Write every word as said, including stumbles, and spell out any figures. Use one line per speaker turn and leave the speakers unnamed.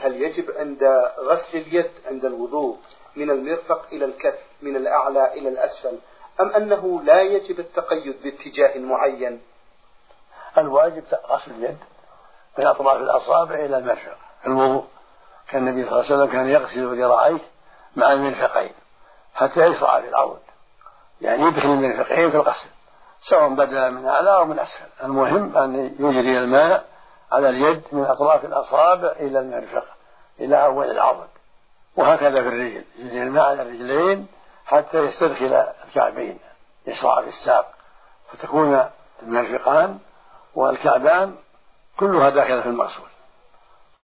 هل يجب عند غسل اليد عند الوضوء من المرفق إلى الكف من الأعلى إلى الأسفل، أم أنه لا يجب التقيد باتجاه معين؟
الواجب غسل اليد من أطراف الأصابع إلى المرفق في الوضوء، كان النبي صلى الله عليه وسلم كان يغسل ذراعيه مع المرفقين حتى يشرع في العضد، يعني يدخل المرفقين في الغسل سواء بدأ من أعلى أو من أسفل، المهم أن يجري الماء على اليد من أطراف الأصابع إلى المرفق إلى أول العضد، وهكذا في الرجل يجري الماء على الرجلين حتى يستدخل الكعبين يشرع في الساق، فتكون المرفقان والكعبان كلها داخلة في المغسول.